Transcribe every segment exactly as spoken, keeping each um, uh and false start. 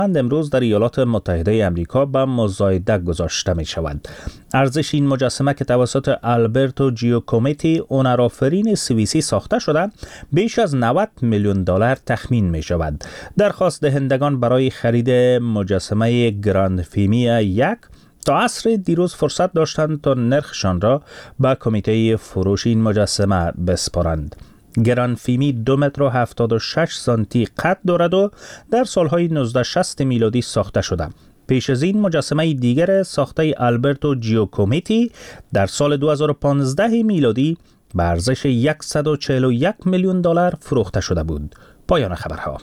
امروز در ایالات متحده آمریکا به مزایده گذاشته می شود. ارزش این مجسمه که توسط آلبرتو جیاکومتی هنرآفرین سوئیسی ساخته شده بیش از نود میلیون دلار تخمین می شود. درخواست دهندگان برای خرید مجسمه گراند فیمی یک تا عصر دیروز فرصت داشتند تا نرخشان را به کمیته فروش این مجسمه بسپارند. گران فیمی دو متر و هفتاد و شش سانتی قد دارد و در سالهای نوزده شصت میلادی ساخته شده. پیش از این مجسمه دیگر ساخته آلبرتو جیاکومتی در سال دو هزار و پانزده میلادی به ارزش صد و چهل و یک میلیون دلار فروخته شده بود. پایان خبرها.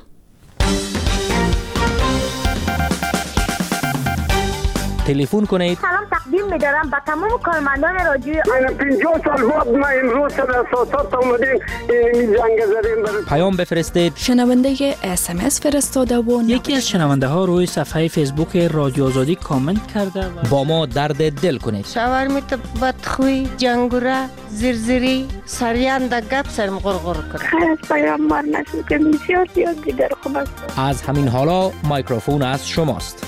تلفن کنید. سلام تقدیم می‌دارم به تمام کارمندان رادیو. من پنجاه سال بعد ما امروز در اساسات اومدیم این جنگ زدیم. پیام بفرستید. شنونده اس ام اس فرستاده و یکی از شنونده ها روی صفحه فیسبوک رادیو آزادی کامنت کرده و با ما درد دل کنید. شاورمیت بدخوی، جنگوره، زرزری، سریان در گپ سرم غرغر کرد. خیلی از پیامبر نشون که بسیار زیاد دیگر خوب است. از همین حالا میکروفون از شماست.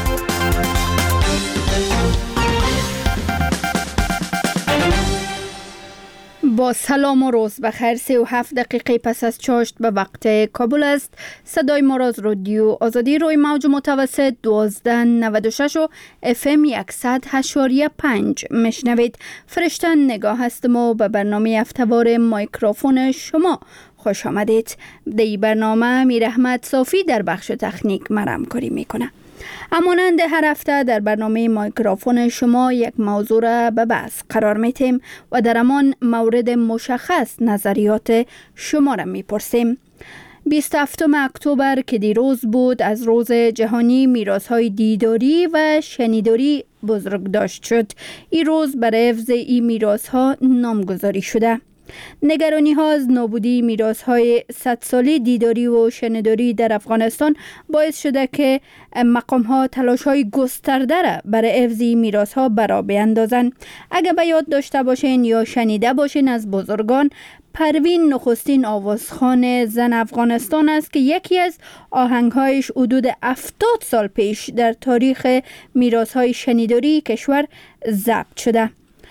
با سلام و روز بخیر. سی و هفت دقیقه پس از چاشت به وقت کابل است. صدای ما را از رادیو آزادی روی موج متوسط دوازده نود و شش و اف ام صد و هشت و پنج میشنوید. فرشته نگاه هستم و به برنامه هفته‌وار میکروفون شما خوش آمدید. در این برنامه میر احمد صافی در بخش تکنیک مرمکاری میکنه. همانند هر هفته در برنامه میکروفون شما یک موضوع را به بحث قرار میتیم و در همان مورد مشخص نظریات شما را میپرسیم. بیست و هفتم اکتبر که دیروز بود از روز جهانی میراث‌های دیداری و شنیداری بزرگداشت شد. این روز برای حفظ این میراث‌ها نامگذاری شده. نگرانی ها از نابودی میراث های صد ساله دیداری و شنیداری در افغانستان باعث شده که مقام ها تلاش های گسترده را برای حفظ میراث ها برا بیندازند. اگر به یاد داشته باشین یا شنیده باشین از بزرگان، پروین نخستین آوازخوان زن افغانستان است که یکی از آهنگهایش حدود هفتاد سال پیش در تاریخ میراث‌های شنیداری کشور ضبط شده.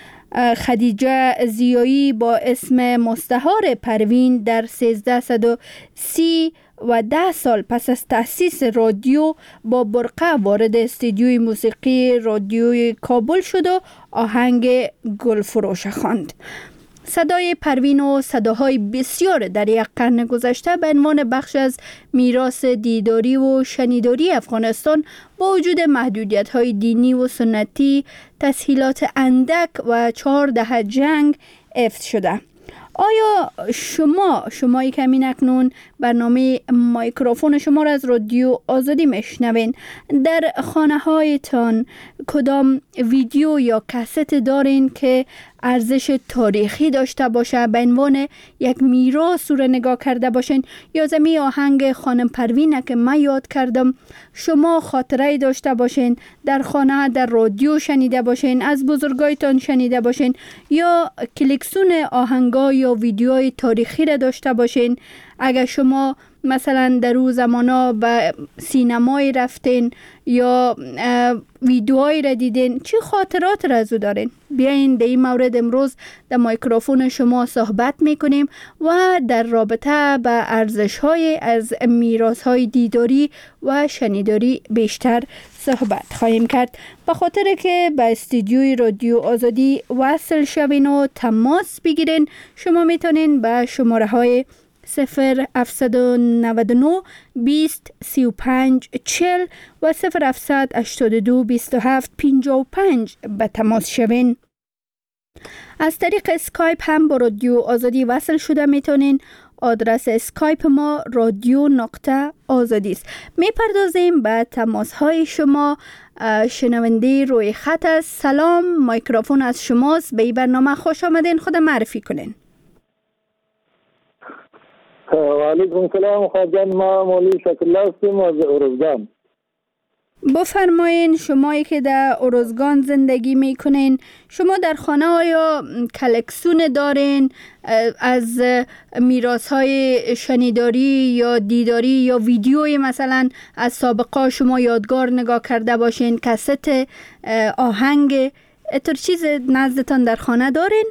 خدیجه زیایی با اسم مستعار پروین در سیزده و سی و ده سال پس از تأسیس رادیو با برقه وارد استودیوی موسیقی رادیوی کابل شد و آهنگ گلفروش خواند. صدای پروین و صداهای بسیار در یک قرن گذشته به عنوان بخش از میراث دیداری و شنیداری افغانستان با وجود محدودیت‌های دینی و سنتی، تسهیلات اندک و چهار دهه جنگ حفظ شده. آیا شما شمایی که همین اکنون برنامه میکروفون شما را از رادیو آزادی میشنوین، در خانه هایتان کدام ویدیو یا کست دارین که ارزش تاریخی داشته باشه، به عنوان یک میراث رو نگاه کرده باشین؟ یا زمین آهنگ خانم پروینه که من یاد کردم شما خاطره داشته باشین، در خانه در رادیو شنیده باشین، از بزرگایتان شنیده باشین، یا کلکسون آهنگا یا ویدیوهای تاریخی را داشته باشین؟ اگر شما مثلا در اون زمانا به سینمایی رفتین یا ویدیوهایی را دیدین، چی خاطرات را از او دارین؟ بیاین در این مورد امروز در میکروفون شما صحبت میکنیم و در رابطه به ارزش‌های از میراث‌های دیداری و شنیداری بیشتر صحبت خواهیم کرد. به خاطر که به استودیوی رادیو آزادی وصل شوین و تماس بگیرین، شما میتونین به شماره های صفر هفتصد و نود و نه بیست سی و پنج چهل و صفر هفتصد و هشتاد و دو بیست و هفت پنجاه و پنج به تماس شوین. از طریق اسکایپ هم با رادیو آزادی وصل شده میتونین. آدرس اسکایپ ما رادیو نقطه آزادی است. میپردازیم به تماس های شما. شنونده روی خط است. سلام، میکروفون از شماست. به این برنامه خوش آمدین. خود معرفی کنین. و علیکم سلام خواجان، ما مولی شکل الله هستیم از ارزگان. بفرمایین شمایی که در ارزگان زندگی میکنین، شما در خانه آیا کلکسیون دارین از میراث های شنیداری یا دیداری یا ویدیوی مثلا از سابقه شما یادگار نگاه کرده باشین، کست آهنگ اتر چیز نزدتان در خانه دارین؟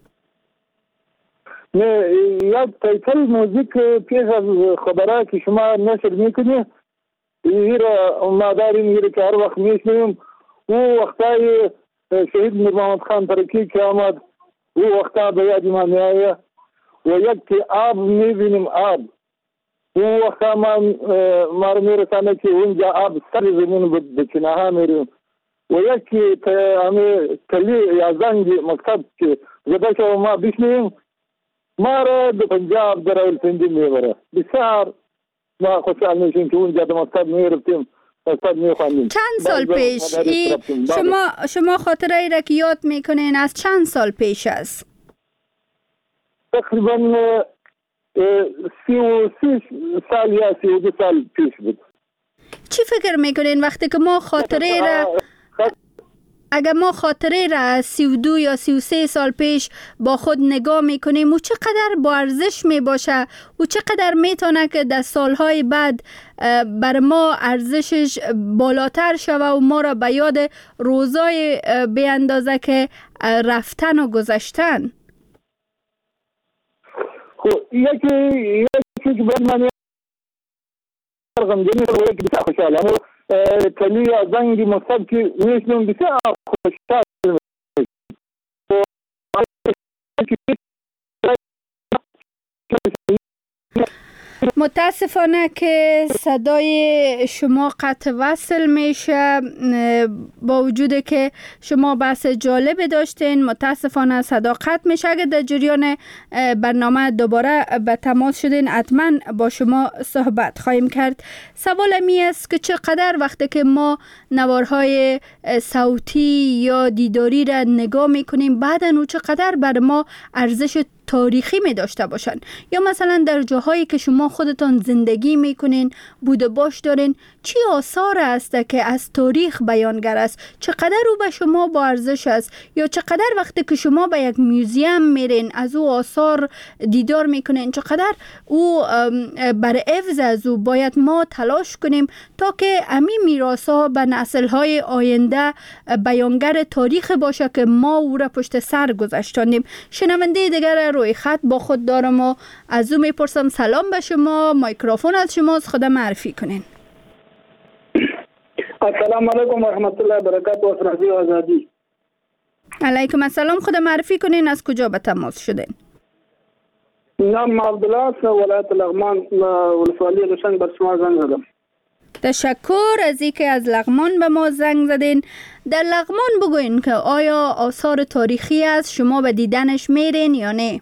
نه، یک تایتل موزیک پیش از خبرها که شما نشر میکنی این را ما داریم، این که هر وقت میشنیم. او وقتای شهید میر محمد خان ترکی که آمد او وقتا به یاد ما میآید و یک که آب میبینیم، آب او وقتا ما ما رو میرسانه که اونجا آب سر زمین به چناها میریم و یک که همه کلی یا زنگ مکتب که زده شو ما بشنیم ما را به پنجاب در راولپنډي میبره. بسیار ما خوشحال میشیم که اونجا در مکتب میرفتیم، مکتب میخواندیم. چند سال پیش شما شما خاطره ای را که یاد میکنین از چند سال پیش است؟ تقریبا سی و سی سال یا سی و دو سال پیش بود. چی فکر میکنین وقتی که ما خاطره را اگر ما خاطره را سی و دو یا سی و سه سال پیش با خود نگاه میکنیم او چقدر با ارزش میباشه و چقدر میتونه که در سالهای بعد بر ما ارزشش بالاتر شوه و ما را به یاد روزای بیاندازه که رفتن و گذشتن. خب یکی یکی که باید من غمگین و یکی بسیار خوشحالم کلی از زنگی مصب که میشنم بسیار خوشحال. متاسفانه که صدای شما قطع وصل میشه، با وجود که شما بحث جالب داشتین متاسفانه صدا قطع میشه. اگر در جریان برنامه دوباره به تماس شدین حتما با شما صحبت خواهیم کرد. سوال می است که چقدر وقتی که ما نوارهای صوتی یا دیداری را نگاه میکنیم بعدن او چقدر بر ما ارزش تاریخی می داشته باشن، یا مثلا در جاهایی که شما خودتان زندگی میکنین بود و باش دارین چی آثار است که از تاریخ بیانگر است، چقدر او به شما با ارزش است، یا چقدر وقتی که شما به یک موزیم میرین از او آثار دیدار میکنین چقدر او بر حفظ از او باید ما تلاش کنیم تا که امی میراث ها به نسل های آینده بیانگر تاریخ باشه که ما او را پشت سر گذاشتیم. شنونده دیگر روی خط با خود دارم و از او میپرسم سلام به شما، میکروفون از شماست، خود معرفی کنین. السلام علیکم و رحمت الله و برکاته و رادیو آزادی. علیکم السلام، خود معرفی کنین از کجا به تماس شدین؟ نام عبدالله، ولایت لغمان، ولسوالی لشنگ بر شما زنگ زدم. تشکر از اینکه از لغمان به ما زنگ زدین. در لغمان بگوین که آیا آثار تاریخی است شما به دیدنش میرین یا نه؟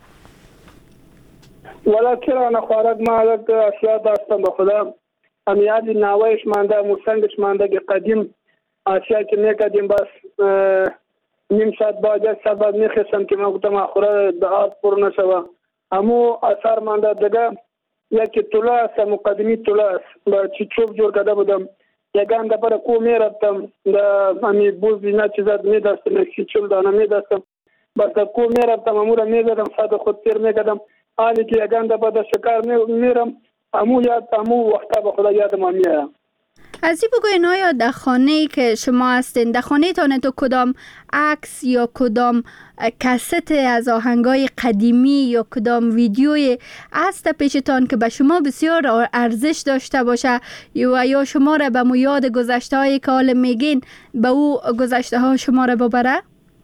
ولی چرا نخوارد ما یک اشیاء داشتم به خدا امیاد نوایش مانده موسنگش مانده که قدیم اشیاء که میکردیم بس نیم ساعت بعد سبب میخستم که ما گفتم آخره به آب پر نشوه همو اثار مانده دیگه یکی طلا است مقدمی طلا است با چی چوب جور کرده بودم یکان دپر کو میرفتم دا امی بوز اینا چیزات میدستم چی چوب دانه میدستم بس کو میرفتم امو را میزدم ساعت خود تیر میکردم حالی که یکان دپر دا شکار میرم امو یاد امو وقتا به خدا یادم میاد. از این بگوین آیا در خانه‌ای که شما هستین در خانه تانه تو کدام عکس یا کدام کست از آهنگای قدیمی یا کدام ویدیوی هست پیشتان که به شما بسیار ارزش داشته باشه یا یا شما را به یاد گذشته هایی که حال میگین به او گذشته ها شما را ببره؟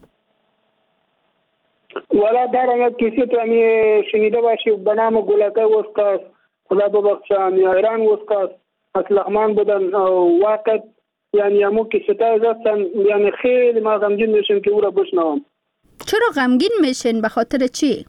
ولا دارم کسی تو همی شنیده باشی به نام گلکه وسکاس خدا ببخشم یا ایران وسکاس از لغمان بودن واقع یعنی همو که ستایز هستن یعنی خیلی ما غمگین میشن که او را بشنوم. چرا غمگین میشن؟ به خاطر چی؟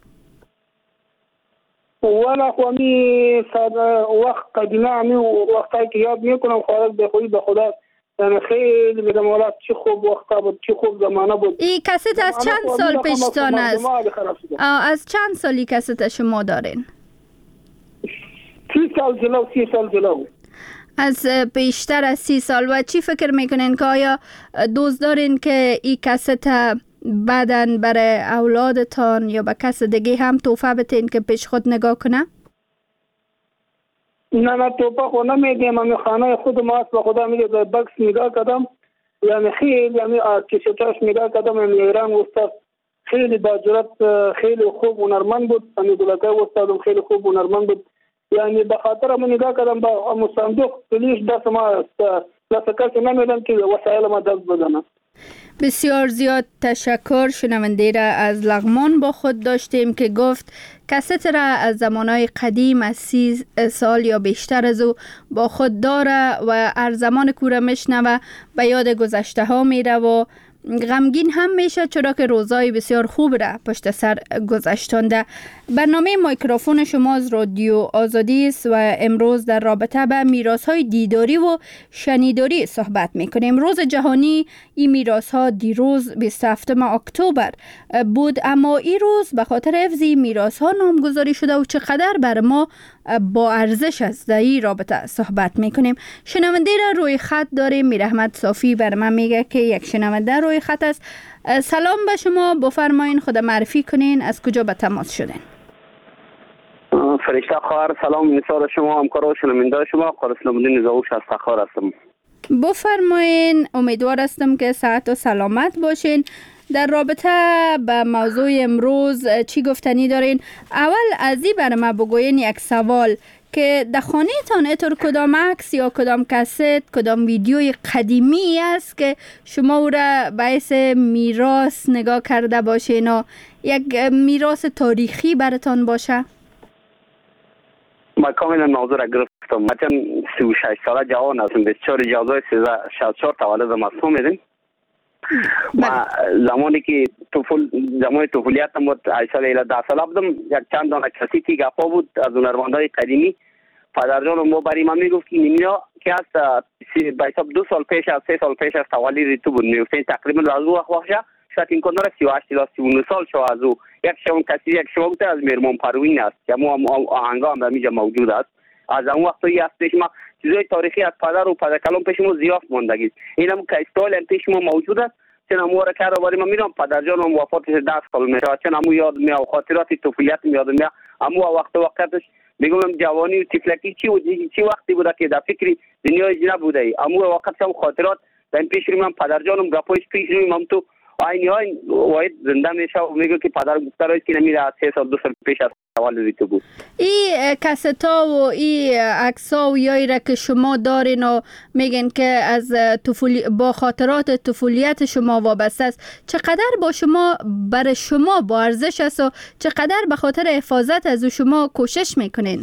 والا خو همی وقت قدیمه همی وقتایی که یاد میکنم خواهد به خودی به خدا یعنی خیلی میگم والا چی خوب وقتا بود چی خوب زمانه بود. این کست از چند سال پیشتان است؟ از چند سالی کست شما دارین؟ سی سال جلو سی سال جلو. از بیشتر از سی سال. و چی فکر میکنین که آیا دوست دارین که این کست بعداً برای اولادتان یا به کس دیگه هم تحفه بتین که پیش خود نگاه کنه؟ نه نه توپا خو نمیدیم. من خانه خود ماست به خدا میگه به بکس نگاه کردم، یعنی خیلی یعنی کشتاش نگاه کردم، یعنی ایران استاد خیلی با جرأت، خیلی خوب هنرمند بود. یعنی گلکای استادم خیلی خوب هنرمند بود. یعنی به خاطر من نگاه کردم با مصندوق پلیش دست ما دست کسی نمیدم که وسایل ما دست بدنم. بسیار زیاد تشکر. شنونده را از لغمان با خود داشتیم که گفت کست را از زمانهای قدیم از سی سال یا بیشتر از او با خود داره و هر زمان کوره میشنوه به یاد گذشته ها میره و غمگین هم میشه، چرا که روزای بسیار خوب را پشت سر گذشتانده. برنامه میکروفون شما از رادیو آزادی است و امروز در رابطه به میراث‌های دیداری و شنیداری صحبت میکنیم. روز جهانی این میراث‌ها دیروز بیست و هفتم اکتبر بود، اما این روز به خاطر حفظ میراث‌ها نامگذاری شده و چقدر بر ما با ارزش است. در این رابطه صحبت میکنیم. شنونده را روی خط داریم. میرحمت صافی بر من میگه که یک شنونده روی خط است. سلام به شما، بفرمایین خود معرفی کنین، از کجا به تماس شدین؟ فرشته خواهر سلام، نثار شما، همکار و شنونده شما، قرسل الدین زاوش از تخار هستم. بفرمایین، امیدوار هستم که صحت و سلامت باشین. در رابطه به موضوع امروز چی گفتنی دارین؟ اول از این برای ما بگوین یک سوال که در خانه تان اتر کدام عکس یا کدام کست، کدام ویدیوی قدیمی است که شما او را باعث میراث نگاه کرده باشین و یک میراث تاریخی براتان باشه؟ ما کاملا موضوع را گرفتم. من سی و شش ساله جوان هستم. بیست و چهار اجازه سیزده شصت و چهار تولدم است. میدین ما زمانی که طفول زمان طفولیتم بود هشت سال الی ده سال بودم، یک چند دانه کسی که گپا بود از هنرمندای قدیمی. پدرجانم ما برای من میگفت که نمینا که است به حساب دو سال پیش از سه سال پیش از تولد تو بود میگفتن تقریبا از او وقت شاید این کنار سی و هشت الی سی و نه سال شو از او یک شون کسی یک شو بود از میرمان پروین است که مو آهنگا هم اینجا موجود است. از اون وقت ای است پیش ما چیزای تاریخی از پدر و پدر کلام پیش ما زیاد ماندگی. اینم که استایل پیش ما موجود است. چون امو را کرده برای من میرم پدرجانم وفاتش ده سال میشه. چون امو یاد میاد خاطرات طفولیت میاد میاد. امو وقت وقتش میگم جوانی و طفلکی چی و چی وقتی بوده که در فکری دنیای نبوده ای. امو وقت هم خاطرات در پیش رو من پدرجانم گپایش پیش رو من تو آینی آین واحد زنده میشه و میگه که پدر گفته است که نمیره از سه سال دو سال پیش از تولد تو بود. این کستا و این عکس‌ها و یایی را که شما دارین و میگن که از طفولی با خاطرات طفولیت شما وابسته است، چقدر با شما برای شما با ارزش است و چقدر به خاطر حفاظت از شما کوشش میکنین؟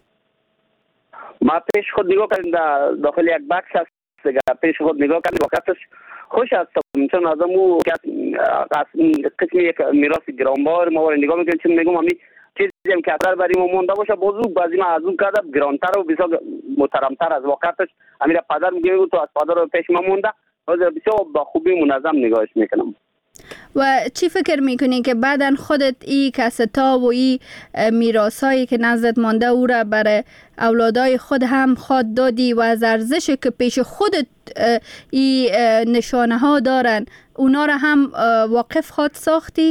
ما پیش خود نگاه کردیم داخل یک بکس است. پیش خود نگاه کردیم وقتش خوش هستم چون از امو قسمی یک میراث گرانبار ما ولی نگاه میکنیم. چون میگم همی چیزی هم که اثر برای ما مونده باشه بازو بعضی ما از اون کردم گرانتر و بسیار محترمتر از وقتش همیره پدر میگه تو از پدر رو پیش ما مونده بسیار با خوبی منظم نگاهش میکنم. و چی فکر میکنی که بعدن خودت ای کستا و ای میراثایی که نزدت مانده او را برای اولادای خود هم خواد دادی و از ارزشی که پیش خودت ای نشانه ها دارن اونا را هم واقف خواد ساختی؟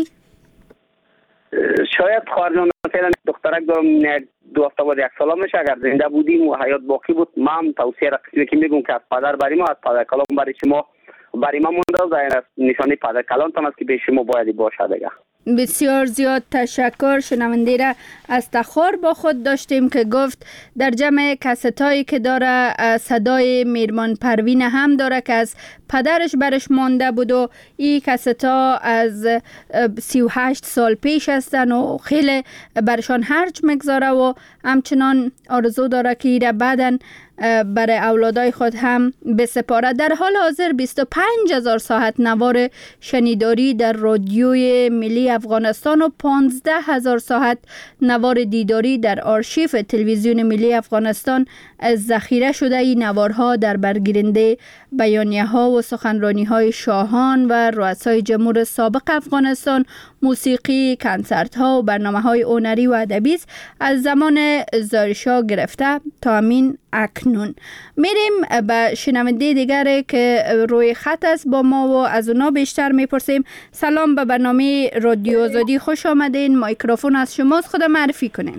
شاید خواهرجان فعلا دخترک دارم دو هفته بعد یک ساله میشه. اگر زنده بودیم و حیات باقی بود من هم توصیه را که میگم که از پدر برای ما از پدر کلام برای شما برای ما مونده از نشانی پدر کلانتان است که به شما باید باشه دیگه. بسیار زیاد تشکر. شنونده را از تخار با خود داشتیم که گفت در جمع کستایی که داره صدای میرمان پروین هم داره که از پدرش برش مانده بود و این کستا از سی و هشت سال پیش هستن و خیلی برشان هرج مگذاره و همچنان آرزو داره که ایره بعدن برای اولادای خود هم بسپاره. در حال حاضر بیست و پنج هزار ساعت نوار شنیداری در رادیوی ملی افغانستان و پانزده هزار ساعت نوار دیداری در آرشیف تلویزیون ملی افغانستان ذخیره شده. این نوارها در برگیرنده بیانیه ها و سخنرانی های شاهان و رؤسای جمهور سابق افغانستان موسیقی، کنسرت ها و برنامه های هنری و ادبی است از زمان زارشا گرفته تا همین اکنون. میریم به شنونده دیگری که روی خط است با ما و از اونا بیشتر میپرسیم. سلام، به برنامه رادیو آزادی خوش آمدین. مایکروفون از شماست، خود معرفی کنین.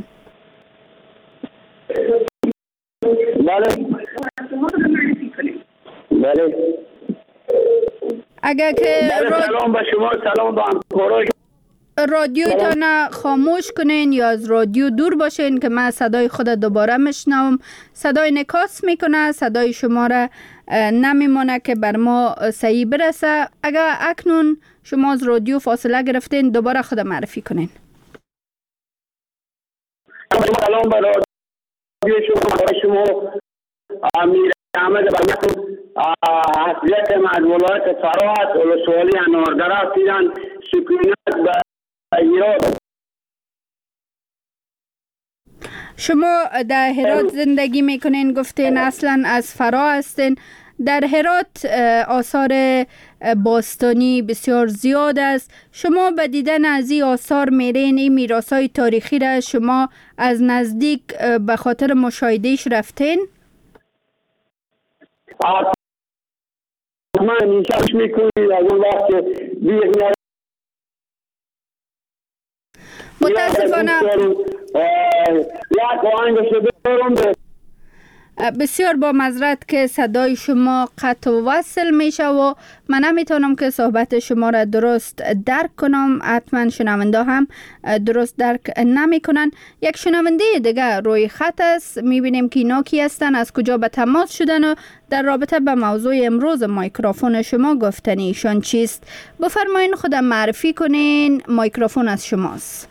بله بله اگر که را... سلام به شما، سلام به همکارای رادیوتان خاموش کنین یا از رادیو دور باشین که من صدای خود دوباره میشنوم. صدای نکاس میکنه، صدای شما را نمیمونه که بر ما صحیح برسه. اگر اکنون شما از رادیو فاصله گرفتین دوباره خود معرفی کنین. سلام به رادیو شما، شما امیر احمد بنیان حضرت از ولایت فرات ولسوالی انوردره هستیدن. سکونت به ایراد. شما در هرات زندگی میکنین، گفتین اصلا از فرا هستین. در هرات آثار باستانی بسیار زیاد است. شما به دیدن از این آثار میرین، این میراث‌های تاریخی را شما از نزدیک به خاطر مشاهدهش رفتین؟ من نیشش میکنی از اون وقت بیغنی متاسفانه یک آهنگ شده دارم. بسیار با معذرت که صدای شما قطع و وصل میشه و من نمیتونم که صحبت شما را درست درک کنم. حتما شنونده هم درست درک نمیکنن. یک شنونده دیگه روی خط است، میبینیم که اینا کی هستن، از کجا به تماس شدن و در رابطه به موضوع امروز مایکروفون شما گفتن ایشان چیست. بفرمایین خودم معرفی کنین، مایکروفون از شماست.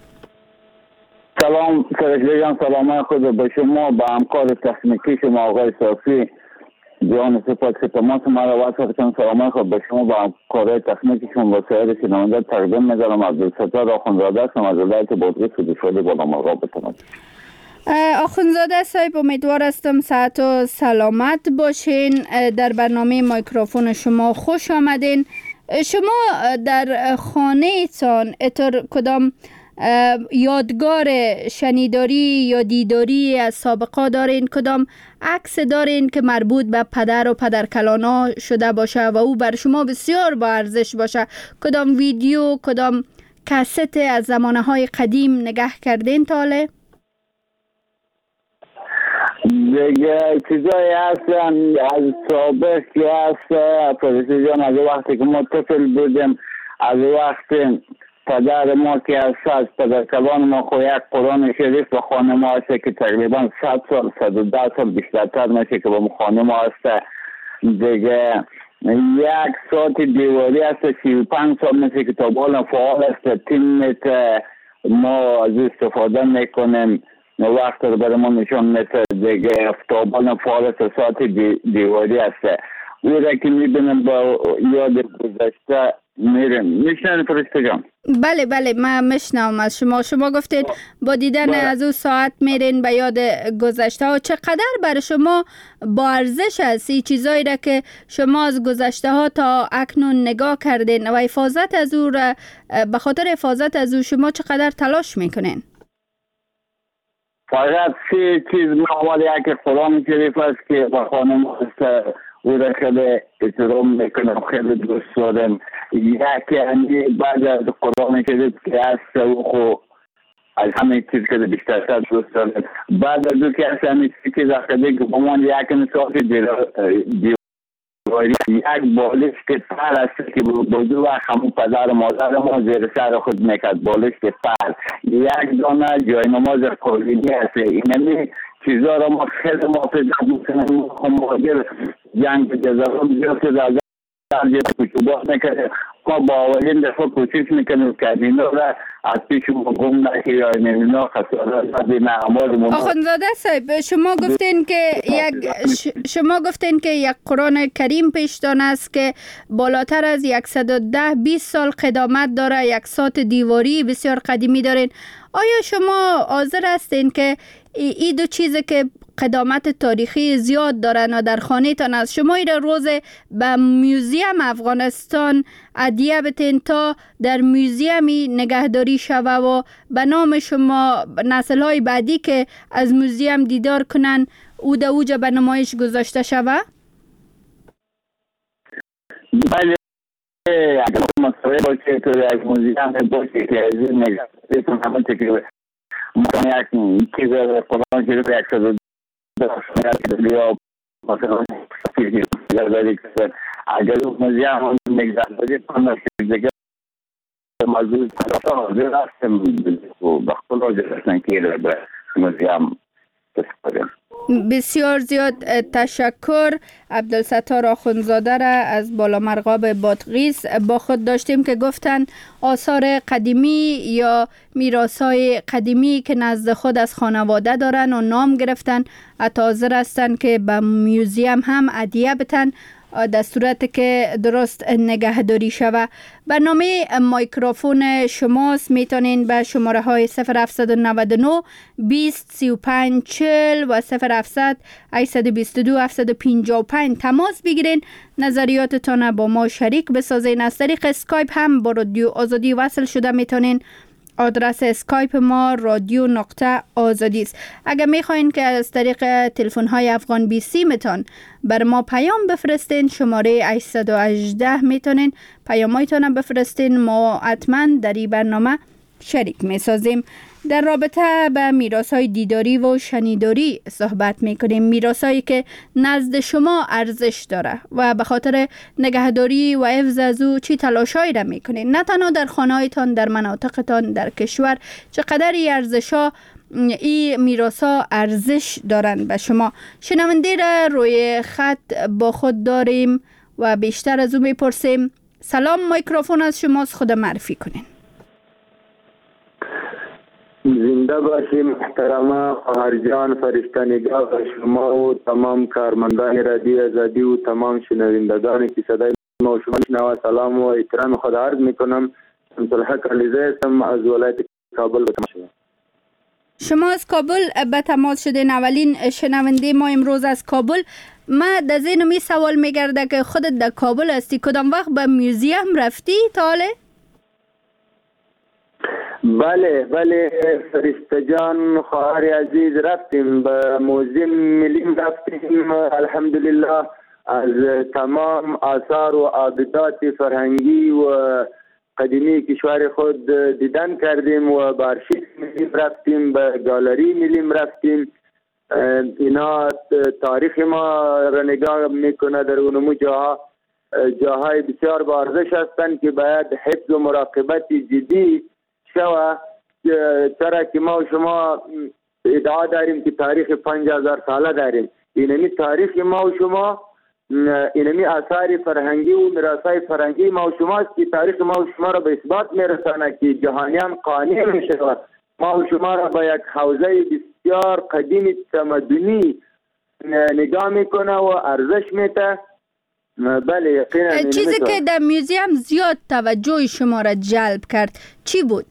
سلام فرشته جان، سلام خود به شما، به همکار تکنیکی شما آقای صافی جان، سپاس که تماس مرا واسه سلام خود به شما، به همکار تکنیکی شما و سایر شنونده تقدیم می‌ذارم. عبدالستار آخوندزاده هستم از ولایت بادغیس فدیشالی بالامرغاب بتونم. آخوندزاده صاحب، امیدوار هستم صحت و سلامت باشین. در برنامه مایکروفون شما خوش آمدین. شما در خانه تان اتر کدام یادگار شنیداری یا دیداری از سابقه دارین؟ کدام عکس دارین که مربوط به پدر و پدرکلانا شده باشه و او بر شما بسیار با ارزش باشه؟ کدام ویدیو، کدام کست از زمانه های قدیم نگه کردین تاله؟ دیگه چیزایی هستن از سابق که هست فرشته جان، از وقتی که ما طفل بودیم، از وقتی پدر ما که از پدرکلان ما خو یک قرآن شریف به خانه ما هست که تقریبا صد سال صد و ده سال بیشترتر میشه که به خانه ما هست. دیگه یک ساعت دیواری هست سی و پنج سال میشه که تابال فعال است. تیم میت ما از استفاده میکنیم، وقت رو برای ما نشان میده. دیگه تابال فعال است، ساعت دی دیواری هست. او را که میبینم با یاد گذشته میرم. میشنن فرشته جان؟ بله بله من میشنم از شما. شما گفتید با دیدن بله. از او ساعت میرین به یاد گذشته ها. چقدر برای شما با ارزش است این چیزایی را که شما از گذشته ها تا اکنون نگاه کردین و حفاظت از او را، به خاطر حفاظت از او شما چقدر تلاش میکنین؟ فقط سی چیز محوال یک قرآن شریف است که با خانم است، او را خیلی احترام میکنم، خیلی دوست دارم. یکی همی بعد از قرآن شریف که هست او خو از همه چیز که بیشتر دوست دارم. بعد از او که هست همه چیز اخیده که بمان یک نصاف دیواری یک بالش که پر است که بودو و همون پدر مادر ما زیر سر خود میکرد، بالش که پر، یک دانه جای نماز قرآنی هست. اینمی چیزا را ما خیلی محافظت میکنیم. مهاجر جنگ جزایر زیاد شده در جز کچوبات میکنیم. ما با اولین دفعه کوشش میکنیم که اینا را از پیش گم نشه یا نمینا خسارت به اعمالمون. آخوندزاده صاحب شما گفتین که یک شما گفتین که یک قرآن کریم پیشتان است که بالاتر از صد و ده بیست سال قدامت داره، یک سات دیواری بسیار قدیمی دارین. آیا شما حاضر هستین که این دو چیز که قدامت تاریخی زیاد دارن و در خانه تان از شما این روز به موزیم افغانستان عدیه بتین تا در موزیمی نگهداری شوه و به نام شما نسل های بعدی که از موزیم دیدار کنن او در اوجا به نمایش گذاشته شوه؟ بله، اگر مصوره باشه که از موزیم باشه که از این نگهداری کنم همون که مثلا یک چیز قرآن شریف یک صد و ده مثلا اگر موزیم نگهداری کنم دیگه موضوع حاضر هستم به خپل حاضر هستم که به موزیم بسپارم. بسیار زیاد تشکر. عبدالستار آخوندزاده را از بالامرغاب بادغیس با خود داشتیم که گفتن آثار قدیمی یا میراث‌های قدیمی که نزد خود از خانواده دارن و نام گرفتن حتی حاضر هستن که به موزیم هم هدیه بتن در صورت که درست نگهداری شوه. برنامه مایکروفون شماست، میتونین به شماره های صفر هفت نه نه بیست سی و پنج چهل و صفر هفت هشت دو دو هفت پنج پنج تماس بگیرین، نظریاتتان با ما شریک بسازین. از طریق اسکایپ هم با رادیو آزادی وصل شده میتونین. آدرس اسکایپ ما رادیو نقطه آزادی است. اگر میخواین که از طریق تلفن های افغان بی سی متون بر ما پیام بفرستین، شماره هشت یک هشت میتونین پیامایتان بفرستین، ما حتما در این برنامه شریک میسازیم. در رابطه به میراث‌های دیداری و شنیداری صحبت میکنیم، میراثایی که نزد شما ارزش داره و به خاطر نگهداری و حفظ از او چی تلاشایی را میکنین، نه تنها در خانه‌هایتان، در مناطقتان، در کشور. چقدر این ارزش‌ها، این میراث‌ها ارزش دارن به شما. شنونده را روی خط با خود داریم و بیشتر از او میپرسیم. سلام، میکروفون از شماست، خود معرفی کنین. زنده باشی محترمه خواهر جان، فرشته نگاه شما و تمام کارمندان رادیو آزادی و تمام شنوندگانی که صدای ما و شما میشنوه، سلام و احترام خود عرض میکنم. عبدالحق علیزاده هستم از ولایت کابل به تماس شدم. شما از کابل به تماس شدین، اولین شنونده ما امروز از کابل. ما در ذهنم می سوال میگرده که خودت در کابل هستی، کدام وقت به موزیم رفتی تا حاله؟ بله بله فرشته جان، خواهر عزیز، رفتیم به موزیم ملی، رفتیم الحمدلله. از تمام آثار و عابدات فرهنگی و قدیمی کشور خود دیدن کردیم و به آرشیو ملی رفتیم، به گالری ملی رفتیم. اینا تاریخ ما را نگاه میکنه. در اونمو جاها جاهای بسیار با ارزش هستند که باید حفظ و مراقبت جدی شوه، چرا که ما و شما ادعا داریم که تاریخ پنج هزار ساله داریم. اینمی تاریخ ما و شما، اینمی آثار فرهنگی و میراث‌های فرهنگی ما و شما است که تاریخ ما و شما را به اثبات میرسانه که جهانیان قانع میشود ما و شما را به یک حوزه بسیار قدیم تمدنی نگاه میکنه و ارزش میده. بله یقینا چیزی که در موزیم زیاد توجه شما را جلب کرد چی بود؟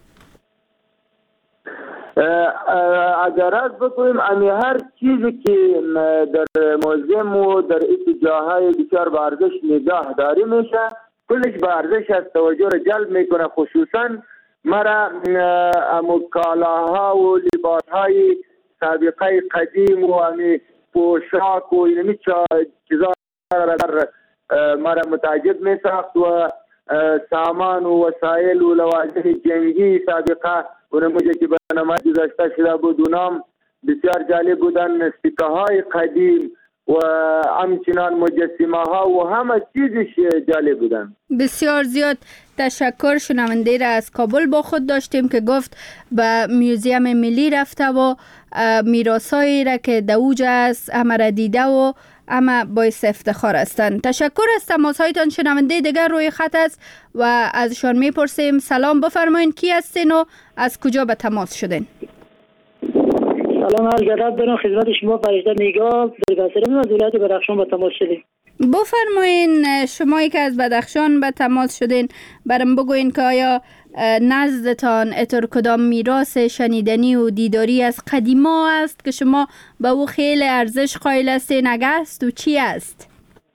اگر از بکنیم امی هر چیزی که در موزیم و در اتجاهای بسیار به ارزش نگاه داری میشه کلش به ارزش از توجه را جلب میکنه. خصوصا مرا امو کالاها و لباسهای سابقه قدیم و امی پوشاک و اینمی چیزا در مرا متعجب می ساخت و سامان و وسایل و لوازم جنگی سابقه اونموجه که به نمای گذاشته شده بود اونام بسیار جالب بودن. سکه های قدیم و همچنان مجسمه ها و همه چیزش جالب بودن. بسیار زیاد تشکر. شنونده را از کابل با خود داشتیم که گفت به موزیم ملی رفته و میراثایی را که در اوج است همه را دیده و اما باعث افتخار هستند. تشکر از تماس هایتان. شنونده دیگر روی خط است و ازشان میپرسیم. سلام، بفرمایین کی هستین و از کجا به تماس شدین؟ سلام، عرض ادب دارم خدمت شما. فرشته نگاه بسرم از ولایت بدخشان به تماس شدیم. بفرمایین شمایی که از بدخشان به تماس شدین برام بگوین که آیا نزدتان اتر کدام میراث شنیدنی و دیداری از قدیما است که شما به او خیلی ارزش قائل هستین؟ اگه است و چی است؟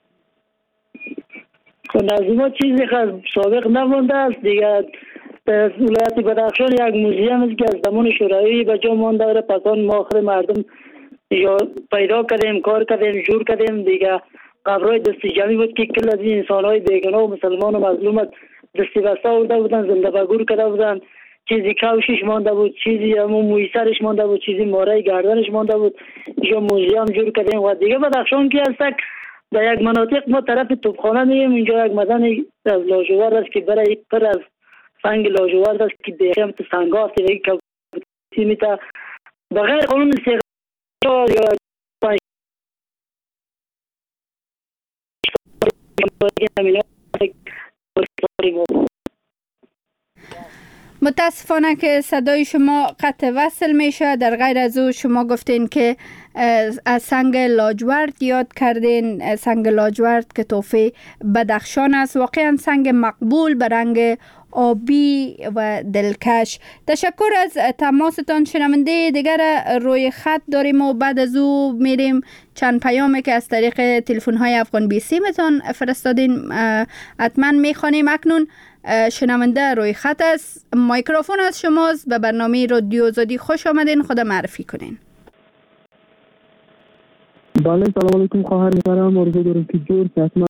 نزدیما چیزی که سابق نمانده است دیگه. در ولایت بدخشان یک موزیم است که از زمان شوروی به جا مانده و پس آن ما آخر مردم یا پیدا کردیم، کار کردیم، جور کردیم دیگه. قبرهای دستی جمعی بود که کل از این انسانهای بیگناه و مسلمان و مظلومت دستی بسته آورده بودن، زنده بگور کرده بودن. چیزی کوشش مانده بود، چیزی همون موی سرش مانده بود، چیزی ماره گردنش مانده بود. اینجا موزیم جور کردیم و دیگه بدخشان که هست در یک مناطق ما طرف توپخانه میگیم. اینجا یک مدن از لاجورد است که برای پر از سنگ لاجورد است که دیگه تو سنگا است که کبوتی میتا بغیر قانون سیغا یا متاسفانه که صدای شما قطع وصل میشه. در غیر از او شما گفتین که از سنگ لاجورد یاد کردین. سنگ لاجورد که تحفه بدخشان است، واقعا سنگ مقبول به رنگ آبی و دلکش. تشکر از تماستان. شنونده دیگر روی خط داریم و بعد از او میریم چند پیامی که از طریق تلفن های افغان بی سیمتان فرستادین حتما میخوانیم. اکنون شنونده روی خط است. میکروفون از شماست. به برنامه رادیو آزادی خوش آمدین. خدا معرفی کنین. بله، سلام علیکم خواهر محترم. آرزو دارم که جور حتما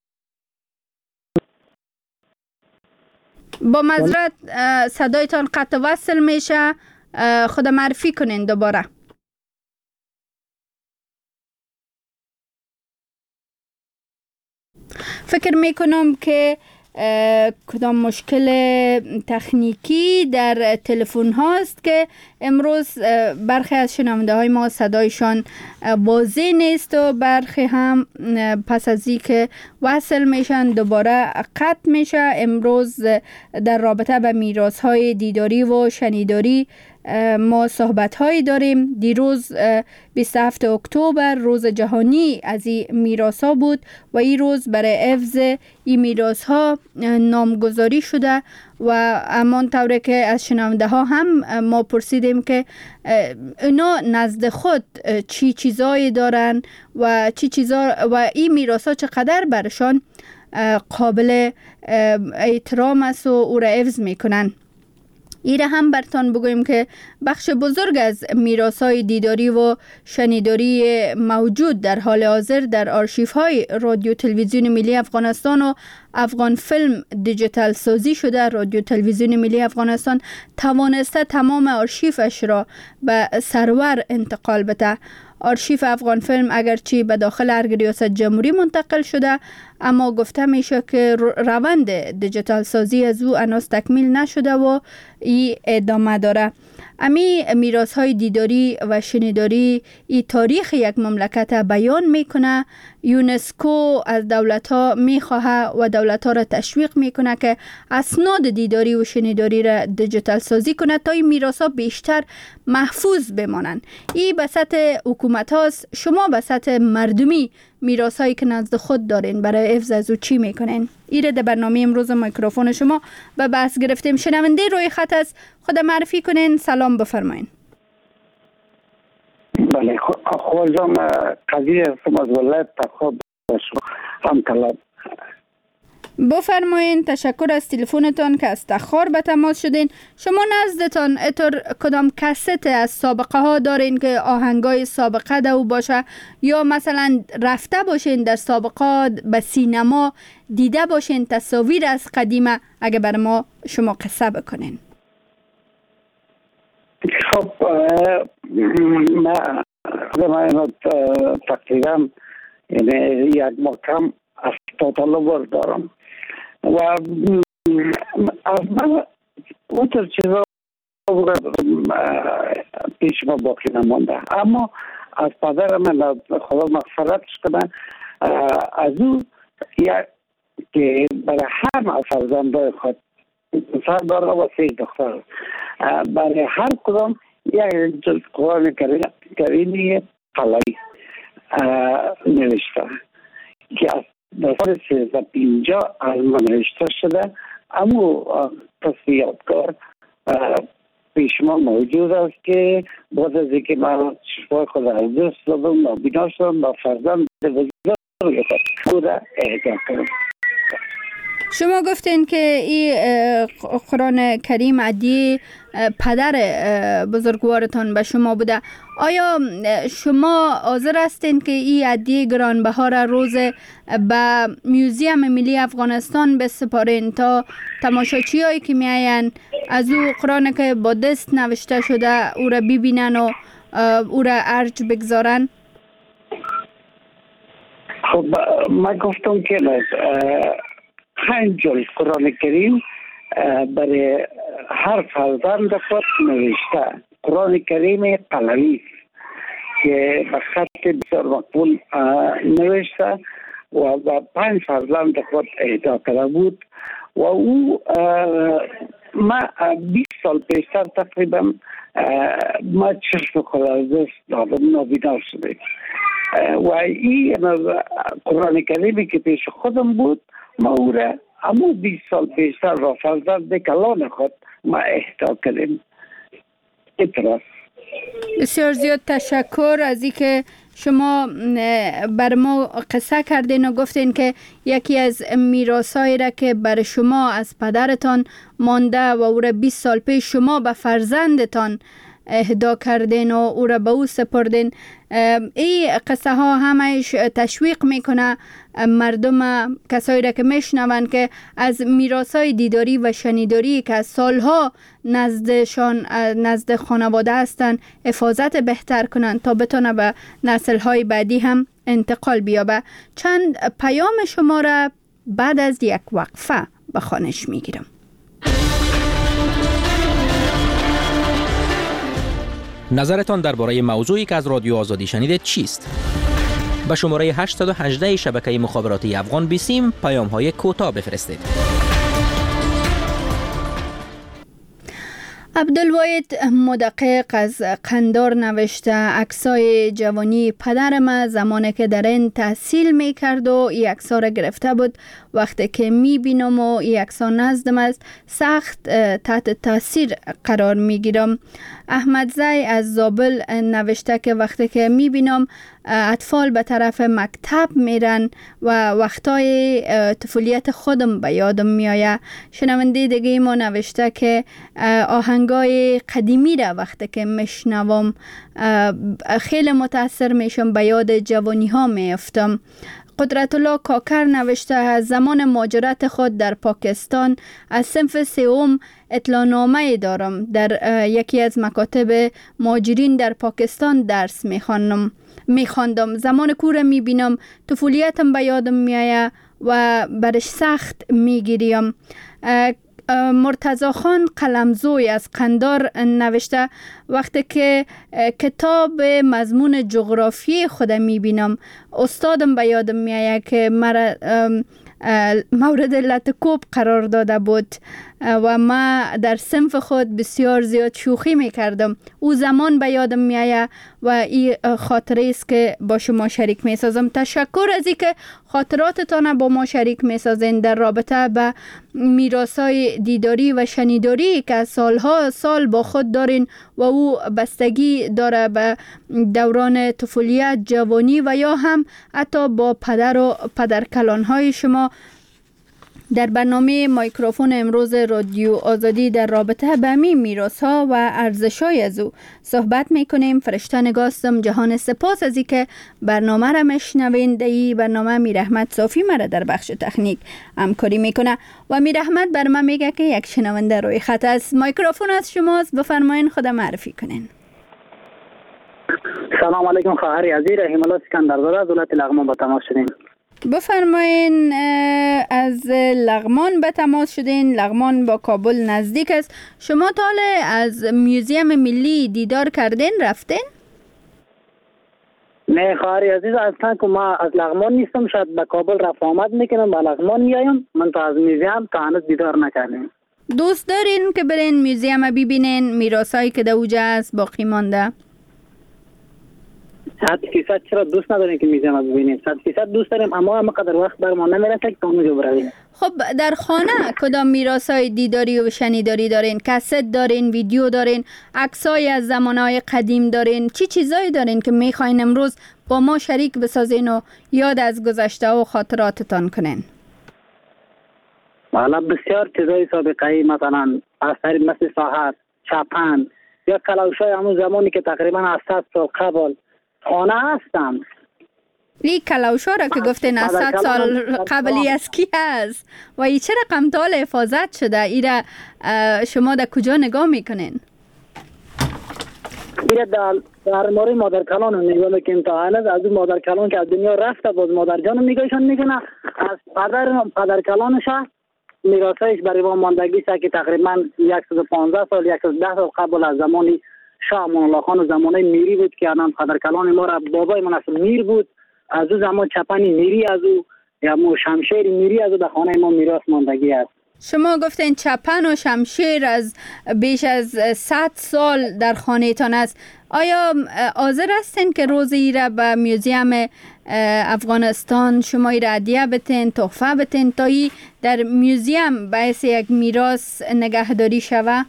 با معذرت صدایتان قطع وصل میشه. خدا معرفی کنین دوباره. فکر میکنم که کدام مشکل تکنیکی در تلفن هاست که امروز برخی از شنونده های ما صدایشان واضح نیست و برخی هم پس از این که وصل میشن دوباره قطع میشه. امروز در رابطه به میراث های دیداری و شنیداری ما صحبت هایی داریم. دیروز بیست و هفتم اکتبر روز جهانی از این میراث ها بود و این روز برای حفظ این میراث ها نامگذاری شده و همان طوری که از شنونده ها هم ما پرسیدیم که اینا نزد خود چی چیزایی دارن و چی چیزا و این میراث ها چقدر برشان قابل احترام است و او را حفظ میکنن. ایره هم برتان بگویم که بخش بزرگ از میراث‌های دیداری و شنیداری موجود در حال حاضر در آرشیوهای رادیو تلویزیون ملی افغانستان و افغان فیلم دیجیتال سازی شده. رادیو تلویزیون ملی افغانستان توانسته تمام آرشیفش را به سرور انتقال بده. آرشیف افغان فیلم اگرچه به داخل ارگ ریاست جمهوری منتقل شده، اما گفته میشه که روند دیجیتال سازی از او هنوز تکمیل نشده و ای ادامه داره. امی میراث های دیداری و شنیداری ای تاریخ یک مملکت بیان میکنه. یونسکو از دولت ها میخواه و دولت ها را تشویق میکنه که اسناد دیداری و شنیداری را دیجیتال سازی کنه تا این میراث ها بیشتر محفوظ بمانند. ای به سطح حکومت هاست. شما به سطح مردمی میراث هایی که نزد خود دارین برای حفظ از او چی میکنین؟ ایره در برنامه امروز میکروفون شما به بحث گرفتیم. شنونده روی خط است. خود معرفی کنین. سلام بفرمایین. بله، خوزم قضیه هستم از ولایت تخاب هم طلب. بفرمایین. تشکر از تلفنتان که از تخار به تماس شدین. شما نزدتان اتر کدام کست از سابقه ها دارین که آهنگای سابقه دو باشه یا مثلا رفته باشین در سابقه به سینما دیده باشین تصاویر از قدیمه؟ اگه بر ما شما قصه بکنین. خب من خودم تقریبا یعنی یک مقام از تطلب دارم و از من اونطور چیزا پیش ما باقی نمانده، اما از پدر من خدا مغفرتش کنه از او یک که برای همه فرزندای خود پسر داره و سه دختر برای هر کدام یک جلد قرآن کریمی قلعی نوشته که از در سال سیزده پنجاه از من نوشته شده. اما تصویراتکار پیش ما موجود است که بعد از اینکه من شفای خود از دست دادم نابینا شدم و فرزند بزرگ خود اهدا کردم. شما گفتین که این قرآن کریم عدیه پدر بزرگوارتان به شما بوده. آیا شما حاضر هستین که این عدیه گرانبها را روز به میوزیم ملی افغانستان بسپارین تا تماشاچی هایی که میاین از او قرآن که با دست نوشته شده او را ببینن و او را ارج بگذارن؟ خب من گفتم که پنج جلد قرآن کریم برای هر فرزند خود نوشته. قرآن کریم قلوی که به خط بسیار مقبول نوشته و به پنج فرزند خود اهدا کرده بود و او ما بیست سال پیشتر تقریبا ما چشم خود از دست دادم نابینا شده و این قرآن کریمی که پیش خودم بود ما او را اما بیست سال پیشتر را فرزند کلان خود ما اهدا کردیم. اطراف بسیار زیاد تشکر از اینکه شما بر ما قصه کردین و گفتین که یکی از میراثایی را که بر شما از پدرتان مانده و او را بیست سال پیش شما به فرزندتان اهدا کردین و او را به او سپردین. این قصه ها همش تشویق میکنه مردم، کسایی را که میشنون که از میراثای دیداری و شنیداری که از سالها نزدشان نزد خانواده هستن حفاظت بهتر کنن تا بتونه به نسل های بعدی هم انتقال بیابه. چند پیام شما را بعد از یک وقفه به خوانش میگیرم. نظرتان درباره موضوعی که از رادیو آزادی شنیدید چیست؟ به شماره هشت یک هشت شبکه مخابراتی افغان بیسیم پیام های کوتاه بفرستید. عبدالواحد مدقق از قندار نوشته عکسای جوانی پدرم زمانی که در این تحصیل می کرد و این عکسا را گرفته بود. وقتی که می بینم و این عکسا نزدم است سخت تحت تاثیر قرار می گیرم. احمد زی از زابل نوشته که وقتی که می بینم اطفال به طرف مکتب میرن و وقتای طفولیت خودم به یادم میآید. شنونده دیگه ما نوشته که آهنگای قدیمی را وقتی که میشنوم خیلی متاثر میشم، به یاد جوانی ها میافتم. قدرت الله کاکر نوشته از زمان مهاجرت خود در پاکستان از صنف سوم اطلاعنامه دارم. در یکی از مکاتب مهاجرین در پاکستان درس میخوانم میخواندم. زمان کور میبینم طفولیتم به یادم میآید و برش سخت میگیریم. مرتضی خان قلمزوی از قندار نوشته وقتی که کتاب مضمون جغرافی خودم میبینم استادم به یادم میآید که مرا مورد لطکوب قرار داده بود و ما در صنف خود بسیار زیاد شوخی میکردم. او زمان به یادم میآید و این خاطره است که با شما شریک میسازم. تشکر از اینکه خاطراتتان با ما شریک میسازین در رابطه به میراثای دیداری و شنیداری که سالها سال با خود دارین و او بستگی داره به دوران طفولیت، جوانی و یا هم حتی با پدر و پدرکلانهای شما. در برنامه مایکروفون امروز رادیو آزادی در رابطه به همین میراث‌ها و ارزش‌های از او صحبت میکنیم. فرشته نگاستم جهان سپاس از اینکه برنامه را میشنوین. در این برنامه میرحمت صافی مرا در بخش تکنیک همکاری میکنه و میرحمت بر من میگه که یک شنونده روی خط است. مایکروفون از شماست، بفرمایین خودم معرفی کنین. سلام علیکم خواهر عزیز، رحیم الله اسکندرزاده از ولایت لغمان با تماس شدیم. بفرمایین از لغمان به تماس شدین. لغمان با کابل نزدیک است. شما تا حالا از میوزیم ملی دیدار کردین، رفتین؟ نه خواهر عزیز، اصلا که ما از لغمان نیستم، شاید به کابل رفت آمد میکنم، به لغمان میایم. من تا از میزیم تا هنوز دیدار نکردیم. دوست دارین که برین میوزیم ببینین میراثایی که در اوجه است باقی مانده؟ صد فیصد چرا دوست نداریم که میزیم ببینیم؟ صد فیصد دوست داریم، اما هم قدر وقت بر ما نمیرسه که اونجا برویم. خب در خانه کدام میراثای دیداری و شنیداری دارین؟ کست دارین، ویدیو دارین، عکسای از زمانهای قدیم دارین؟ چی چیزایی دارین که میخواین امروز با ما شریک بسازین و یاد از گذشته و خاطراتتان کنین؟ والا بسیار چیزای سابقه‌ای، مثلا اثر مثل ساحت، چپن یا کلاوشای همون زمانی که تقریبا از صد سال قبل خانه هستم. لی کلاوشا را که گفتین از صد سال قبلی از کی هست و ای چه رقم تال حفاظت شده؟ ایره شما در کجا نگاه میکنین؟ ایره در در مورد مادر کلان رو نگاه میکنیم تا هنوز. از اون مادر کلان که از دنیا رفته باز مادر جان نگاهشان میکنه. از پدر پدر کلانش میراثایش برای ما ماندگی است که تقریبا صد و پانزده سال صد و ده سال قبل از زمانی شاه امان الله خان و زمانه میری بود که الان پدر کلان ما را بابای من اصلا میر بود. از او زمان چپنی میری از او یا مو شمشیر میری از او در خانه ما میراث ماندگی است. شما گفتین چپن و شمشیر از بیش از صد سال در خانه تان است. آیا حاضر هستین که روز ای را به میوزیم افغانستان شما ای را هدیه بتین، تحفه بتین تا ای در میوزیم باعث یک میراث نگهداری شوه؟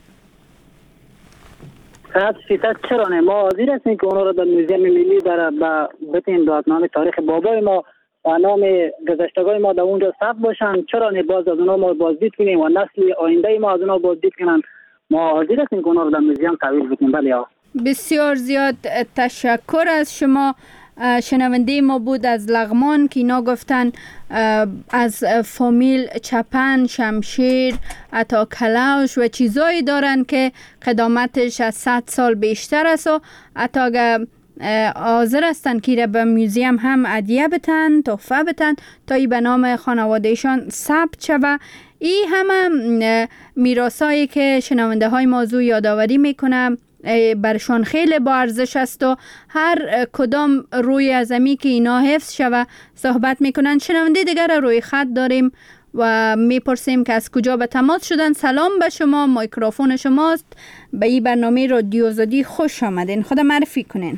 صد فیصد چرا نه، ما حاضر هستیم که اونا را در میوزیم ملی در بتین دادنامه تاریخ بابای ما و نام گذشتگاه ما در اونجا ثبت باشن. چرا نه باز از اونا ما بازدید کنیم و نسل آینده ما از اونا بازدید کنن. ما حاضر هستیم که اونا را در میوزیم تحویل بدیم. بله ها. بسیار زیاد تشکر از شما. شنونده ما بود از لغمان که اینا گفتن از فامیل چپن، شمشیر، حتی کلاوش و چیزایی دارن که قدامتش از صد سال بیشتر است و حتی اگر حاضر هستن که به میوزیم هم هدیه بتن، تحفه بتن تا ای به نام خانوادهشان ثبت شوه. ای همه میراثایی که شنونده های موضوع یادآوری میکنه برشان خیلی با ارزش است و هر کدام روی ازمی که اینا حفظ شوه صحبت میکنن. شنونده دیگر روی خط داریم و میپرسیم که از کجا به تماس شدن. سلام به شما، میکروفون شماست. به این برنامه رادیو آزادی خوش آمدین. خدا معرفی کنین.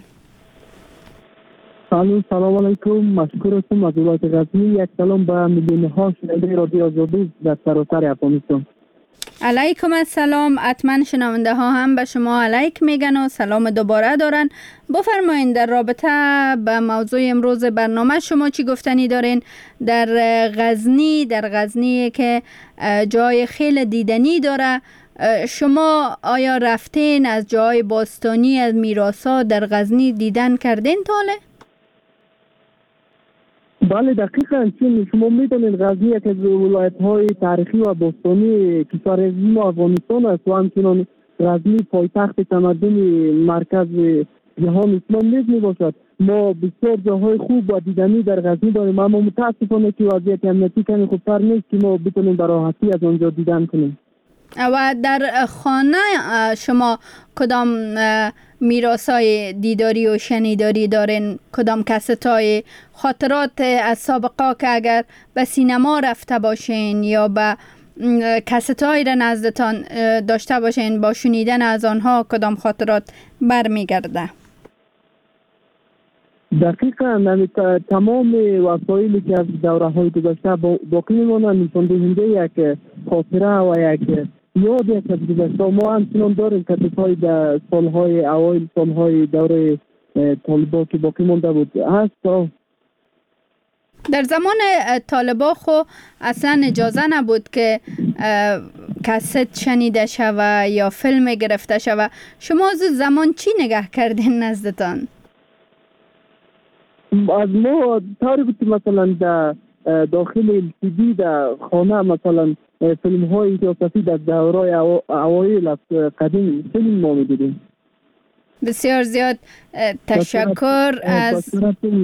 سلام سلام علیکم، مشکور هستم از ولایت غزنی. یک سلام به میلیون ها شنونده رادیو آزادی در سراسر افغانستان. علیکم السلام. حتما شنونده ها هم به شما علیک میگن و سلام دوباره دارن. بفرمایین در رابطه به موضوع امروز برنامه شما چی گفتنی دارین؟ در غزنی در غزنی که جای خیلی دیدنی داره، شما آیا رفتین از جای باستانی از میراثا در غزنی دیدن کردین تاله؟ بله دقیقاً. چون شما میدونید غزنی یک از ولایت‌های تاریخی و باستانی کشور عظیم افغانستان است و همچنین غزنی پایتخت تمدن مرکز جهان اسلام نیز میباشد. ما بسیار جاهای خوب و دیدنی در غزنی داریم، اما متاسفانه که وضعیت امنیتی کمی خوبتر نیست که ما بتونیم به راحتی از آنجا دیدن کنیم. و در خانه شما کدام میراثای دیداری و شنیداری دارین؟ کدام کستای خاطرات از سابقه که اگر به سینما رفته باشین یا به کستای را نزدتان داشته باشین با شنیدن از آنها کدام خاطرات برمیگرده؟ دقیقاً تمام وسایلی که از دوره های گذشته باقی میمانند نشان دهنده یک خاطره و یک یاد یک از گذشته. ما همچنان داریم کتیب‌های در سالهای اوایل سالهای دوره طالبا که باقی مانده بود هست. در زمان طالبا خو اصلا اجازه نبود که کست شنیده شوه یا فیلم گرفته شوه. شما از زمان چی نگه کردین نزدتان؟ از ما طوری بود که مثلا در داخل السیدی در خانه مثلا فیلم های سیاسی در دورای اوایل از قدیم فیلم ما میدیدیم. بسیار زیاد تشکر از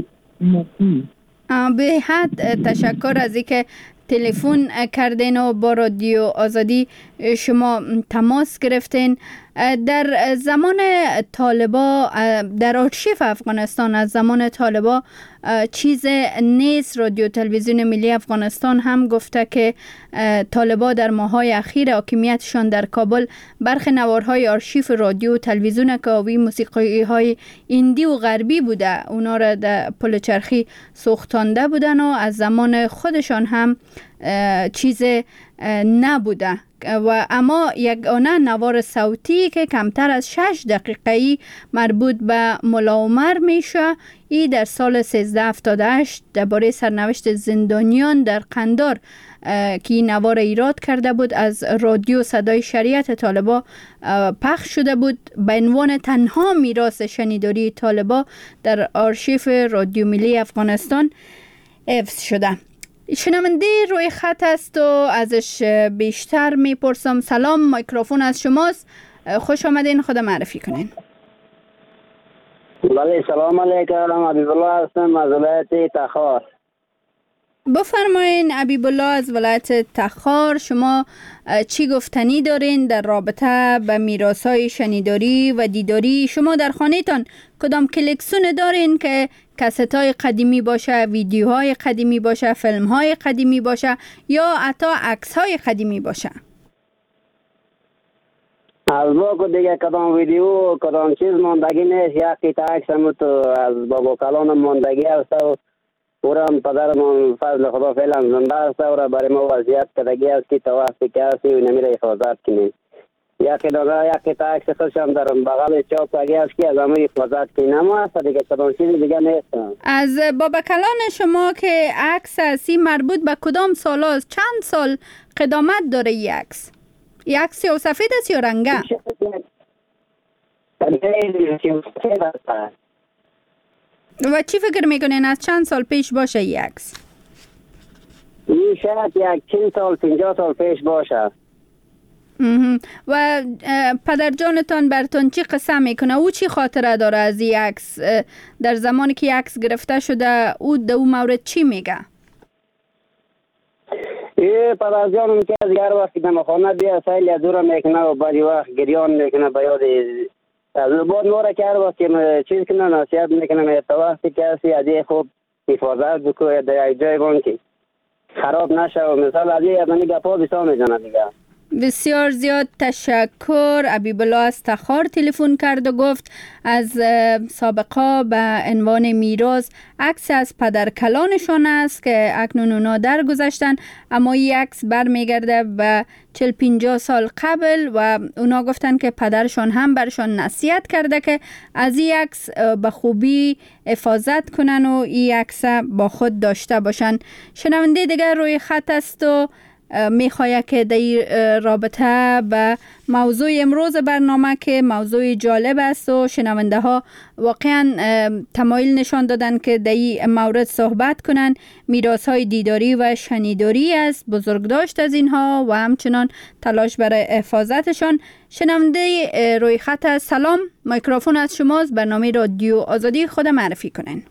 به حد تشکر از اینکه تلفن کردین و با رادیو آزادی شما تماس گرفتین. در زمان طالبا در آرشیف افغانستان از زمان طالبا چیز نیست. رادیو تلویزیون ملی افغانستان هم گفته که طالبا در ماه‌های اخیر حاکمیتشان در کابل برخی نوارهای آرشیف رادیو و تلویزیون کاوی موسیقی‌های ایندی و غربی بوده، اونا را در پل چرخی سوختانده بودن و از زمان خودشان هم چیز نبوده و اما یگانه نوار صوتی که کمتر از شش دقیقه‌ای مربوط به ملا عمر میشه، ای در سال سیزده هفتاد و هشت درباره سرنوشت زندانیان در قندار که این نوار ایراد کرده بود از رادیو صدای شریعت طالبا پخش شده بود، به عنوان تنها میراث شنیداری طالبا در آرشیف رادیو ملی افغانستان حفظ شده. شنونده روی خط است و ازش بیشتر میپرسم. سلام، میکروفون از شماست، خوش آمدین، خود معرفی کنین. بله، سلام علیکم، حبیب الله هستم از ولایت تخار. بفرمایین حبیب الله از ولایت تخار، شما چی گفتنی دارین در رابطه به میراث‌های شنیداری و دیداری؟ شما در خانه‌تان کدام کلکسیون دارین که کاست‌های قدیمی باشه، ویدیوهای قدیمی باشه، فیلم‌های قدیمی باشه یا حتی عکس‌های قدیمی باشه؟ از ما که دیگه کدام ویدیو کدام چیز ماندگی نیست، یک قطعه عکس هم تو از بابا کلان ماندگی است و او را هم پدرمان فضل خدا فعلا زنده است و را برای ما وضعیت کدگی است که توافی که هستی و نمی را حفاظت کنیم. یکی داده یک قطعه عکس خودش هم در بغل چاپ اگه است که از همه حفاظت کنیم، اما است دیگه کدام چیز دیگه نیست. از بابا کلان شما که عکس هستی مربوط به کدام سال است؟ چند سال قدامت داره این عکس؟ این عکس سیاه و سفید است یا رنگه؟ و چی فکر میکنین از چند سال پیش باشه این عکس؟ این شاید یک چند سال پنجاه سال پیش باشه. و پدر جانتان برتون چی قصه میکنه؟ او چی خاطره داره از این عکس؟ در زمانی که عکس گرفته شده او در اون مورد چی میگه؟ ای پدر جانم که از هر وقت دم خانه بیا سیل از دور میکنه و بعد وقت گریان میکنه به یاد از بعد نورا که هر وقت چیز کنه نصیحت میکنه تا وقتی که هستی از این خوب حفاظت بکنه در یک جای بان که خراب نشه و مثال از این ادنی گپا بیسا میزنه دیگه. بسیار زیاد تشکر. حبیب الله از تخار تلفن کرد و گفت از سابقا به عنوان میراث عکس از پدر کلانشان است که اکنون اونا درگذشتن، اما این عکس برمیگرده به چهل پنجاه سال قبل و اونا گفتن که پدرشان هم برشان نصیحت کرده که از این عکس به خوبی حفاظت کنن و این عکس با خود داشته باشن. شنونده دیگر روی خط است و میخواید که در رابطه به موضوع امروز برنامه که موضوع جالب است و شنونده ها واقعا تمایل نشان دادن که در این مورد صحبت کنن، میراث های دیداری و شنیداری است، بزرگداشت از اینها و همچنان تلاش برای حفاظتشان. شنونده روی خط، سلام، میکروفون از شماست، برنامه رادیو آزادی، خود معرفی کنین.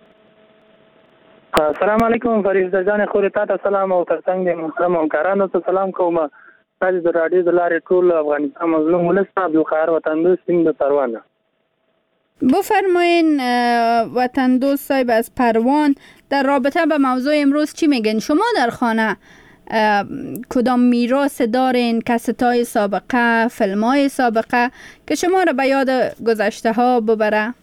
سلام علیکم فریضه جان، خوري تاسو سلام او ترڅنګ د محترم همکارانو ته سلام کوم. تاسو د رادیو د لارې ټول افغانستان مظلوم ولس ته عبدالقاهر وطن دوست سیم د پروان. بفرمایین وطن دوست صاحب از پروان، در رابطه با موضوع امروز چی میگن؟ شما در خانه کدام میراث دارین؟ کاست‌های سابقه، فیلم‌های سابقه که شما را به یاد گذشته ها ببره؟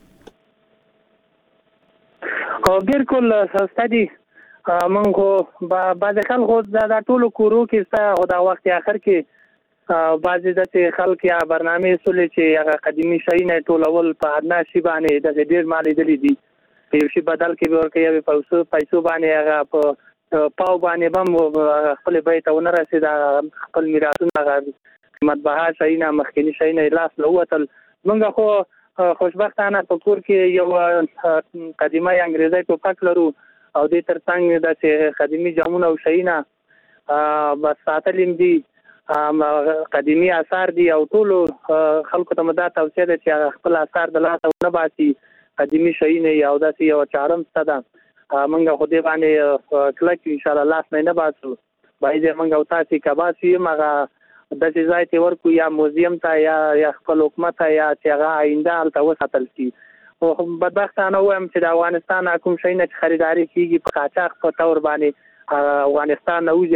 بالکل استادی من خو بعض خلکو د ټولو کورو کې ستا د وخت اخر کې بعضې داسې خلک یا برنامې سولې چې هغه قدیمي شیونه ټولول په ادنا شي باندې داسې ډېر ما لیدلي دي، په یو شي بدل کې به ورکوي، یا په پیسو باندې هغه په پاو باندې به هم خپلې بیې ته ونه رسېد، خپل میراثونه هغه قیمتبها شیونه مخکیني شیونه یې لاس له ووتل. موږ خو خوشبختانه په کور کې یو قدیمه انګریزي ټوپک لرو او دې ترڅنګ داسې قدیمي جامونه او شیونه بس ساتلیم دي، قدیمي آثار دي او ټولو خلکو ته مې دا توصیه ده چې خپل آثار د لاسه ونه باسي، قدیمي شیونه او داسې یو چارم شته ده، موږ خو دې باندې کلک انشاءالله لاس نه نه باسو، باید موږ او تاسې که باسو یم هغه د ځای ته ورکو یا موزیم ته یا یا خپل حکومت ته یا چې هغه آینده هلته وساتل شي. او بدبختانه وایم چې د افغانستان کوم شی نه خریداري کیږي په قاچاق په تور باندې افغانستان نه وځي